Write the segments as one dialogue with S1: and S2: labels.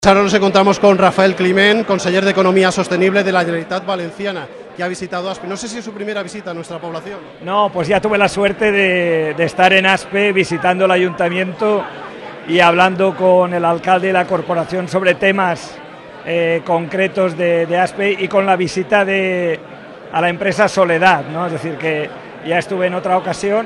S1: Ahora nos encontramos con Rafael Climent, conseller de Economía Sostenible de la Generalitat Valenciana, que ha visitado Aspe. No sé si es su primera visita a nuestra población.
S2: No, pues ya tuve la suerte de estar en Aspe visitando el ayuntamiento y hablando con el alcalde y la corporación sobre temas concretos de Aspe, y con la visita a la empresa Soledad, ¿no? Es decir, que ya estuve en otra ocasión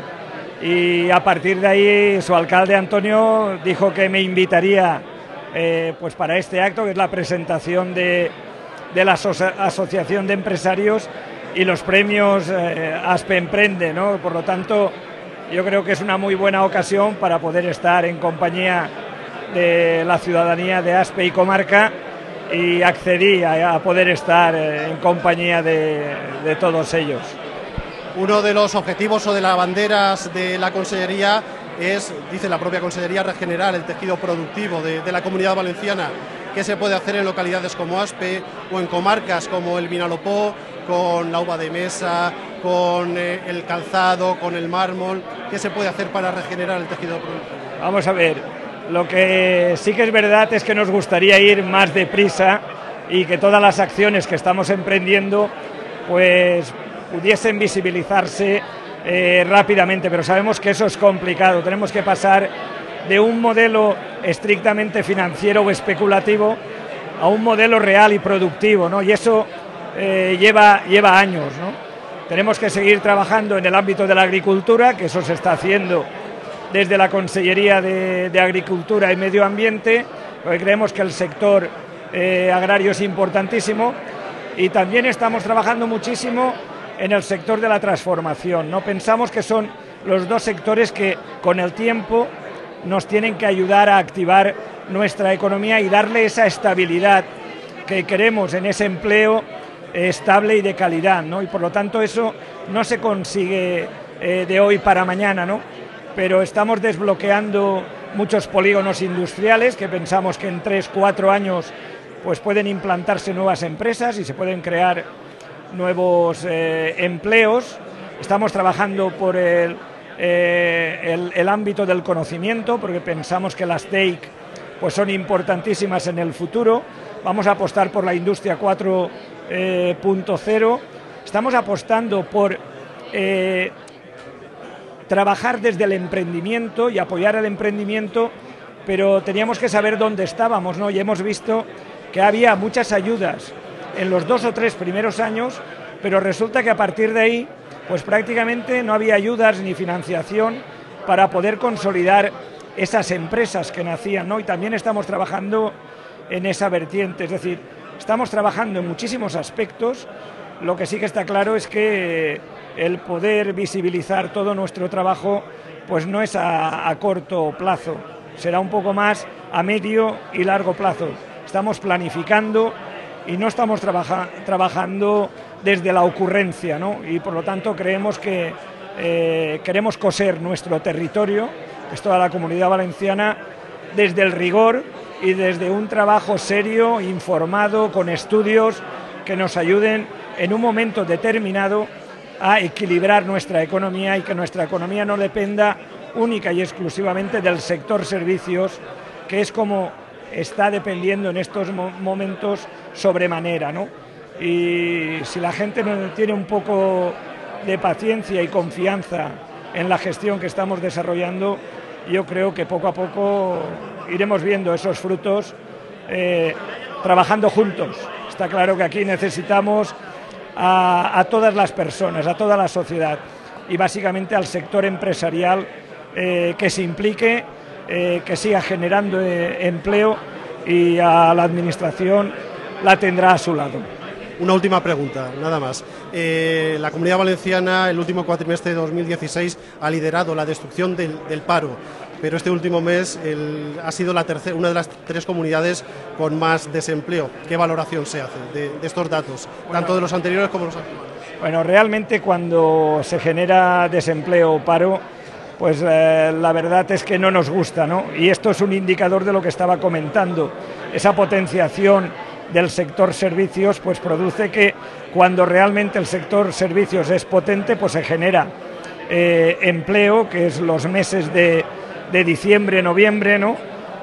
S2: y a partir de ahí su alcalde Antonio dijo que me invitaría pues para este acto, que es la presentación de la Asociación de Empresarios y los premios Aspe Emprende, ¿no? Por lo tanto, yo creo que es una muy buena ocasión para poder estar en compañía de la ciudadanía de Aspe y comarca, y accedí a poder estar en compañía de todos ellos.
S1: Uno de los objetivos o de las banderas de la Consellería es, dice la propia Consellería, regenerar el tejido productivo de la Comunidad Valenciana. ¿Qué se puede hacer en localidades como Aspe o en comarcas como el Vinalopó, con la uva de mesa, con el calzado, con el mármol? ¿Qué se puede hacer para regenerar el tejido productivo?
S2: Vamos a ver, lo que sí que es verdad es que nos gustaría ir más deprisa y que todas las acciones que estamos emprendiendo pues pudiesen visibilizarse rápidamente, pero sabemos que eso es complicado. Tenemos que pasar de un modelo estrictamente financiero o especulativo a un modelo real y productivo, ¿no? Y eso lleva años, ¿no? Tenemos que seguir trabajando en el ámbito de la agricultura, que eso se está haciendo desde la Consellería de Agricultura y Medio Ambiente, porque creemos que el sector agrario es importantísimo, y también estamos trabajando muchísimo en el sector de la transformación, ¿no? Pensamos que son los dos sectores que con el tiempo nos tienen que ayudar a activar nuestra economía y darle esa estabilidad que queremos en ese empleo estable y de calidad, ¿no? Y por lo tanto eso no se consigue de hoy para mañana, ¿no? Pero estamos desbloqueando muchos polígonos industriales que pensamos que en 3-4 años pues pueden implantarse nuevas empresas y se pueden crear nuevos empleos. Estamos trabajando por el ámbito del conocimiento, porque pensamos que las TIC pues son importantísimas en el futuro. Vamos a apostar por la industria 4.0. Estamos apostando por trabajar desde el emprendimiento y apoyar el emprendimiento, pero teníamos que saber dónde estábamos, ¿no? Y hemos visto que había muchas ayudas en los 2 o 3 primeros años, pero resulta que a partir de ahí pues prácticamente no había ayudas ni financiación para poder consolidar esas empresas que nacían, ¿no? Y también estamos trabajando en esa vertiente, es decir, estamos trabajando en muchísimos aspectos. Lo que sí que está claro es que el poder visibilizar todo nuestro trabajo pues no es a corto plazo, será un poco más a medio y largo plazo. Estamos planificando y no estamos trabajando desde la ocurrencia, ¿no? Y por lo tanto creemos que queremos coser nuestro territorio, que es toda la Comunidad Valenciana, desde el rigor y desde un trabajo serio, informado, con estudios que nos ayuden en un momento determinado a equilibrar nuestra economía, y que nuestra economía no dependa única y exclusivamente del sector servicios, que es como está dependiendo en estos momentos sobremanera, ¿no? Y si la gente no tiene un poco de paciencia y confianza en la gestión que estamos desarrollando, yo creo que poco a poco iremos viendo esos frutos trabajando juntos. Está claro que aquí necesitamos a todas las personas, a toda la sociedad, y básicamente al sector empresarial que se implique, que siga generando empleo, y a la administración la tendrá a su lado.
S1: Una última pregunta, nada más. La Comunidad Valenciana, el último cuatrimestre de 2016, ha liderado la destrucción del paro, pero este último mes ha sido una de las 3 comunidades con más desempleo. ¿Qué valoración se hace de estos datos, tanto de los anteriores como de los actuales?
S2: Bueno, realmente cuando se genera desempleo o paro, pues la verdad es que no nos gusta, ¿no? Y esto es un indicador de lo que estaba comentando. Esa potenciación del sector servicios pues produce que cuando realmente el sector servicios es potente, pues se genera empleo, que es los meses de diciembre, noviembre, ¿no?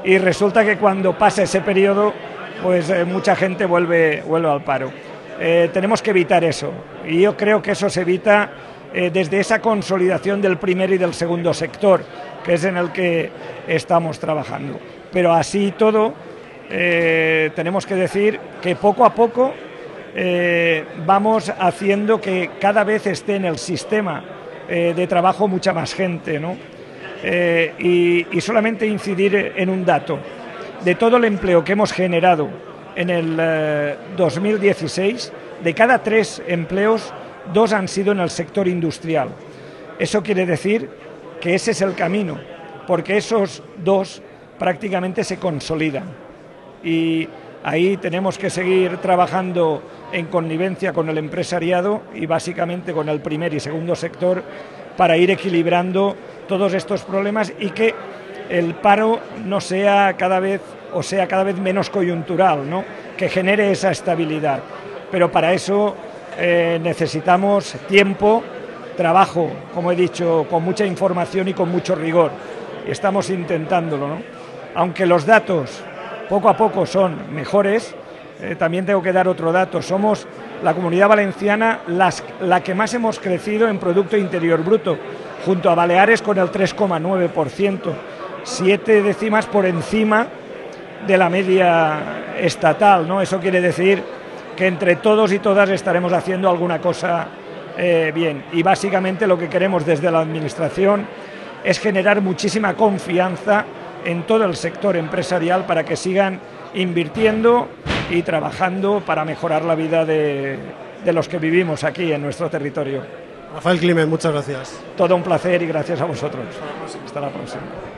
S2: y resulta que cuando pasa ese periodo, pues mucha gente vuelve al paro. Tenemos que evitar eso, y yo creo que eso se evita desde esa consolidación del primer y del segundo sector, que es en el que estamos trabajando. Pero así y todo, tenemos que decir que poco a poco vamos haciendo que cada vez esté en el sistema de trabajo mucha más gente, ¿no? Y solamente incidir en un dato. De todo el empleo que hemos generado en el 2016, de cada 3 empleos, 2 han sido en el sector industrial. Eso quiere decir que ese es el camino, porque esos 2 prácticamente se consolidan. Y ahí tenemos que seguir trabajando en connivencia con el empresariado y básicamente con el primer y segundo sector para ir equilibrando todos estos problemas y que el paro no sea cada vez menos coyuntural, ¿no? Que genere esa estabilidad. Pero para eso necesitamos tiempo, trabajo, como he dicho, con mucha información y con mucho rigor. Estamos intentándolo, ¿no? Aunque los datos poco a poco son mejores, también tengo que dar otro dato. Somos la Comunidad Valenciana la que más hemos crecido en Producto Interior Bruto, junto a Baleares con el 3,9%, 7 décimas por encima de la media estatal, ¿no? Eso quiere decir que entre todos y todas estaremos haciendo alguna cosa bien. Y básicamente lo que queremos desde la Administración es generar muchísima confianza en todo el sector empresarial para que sigan invirtiendo y trabajando para mejorar la vida de los que vivimos aquí en nuestro territorio.
S1: Rafael Climent, muchas gracias.
S2: Todo un placer y gracias a vosotros. Hasta la próxima.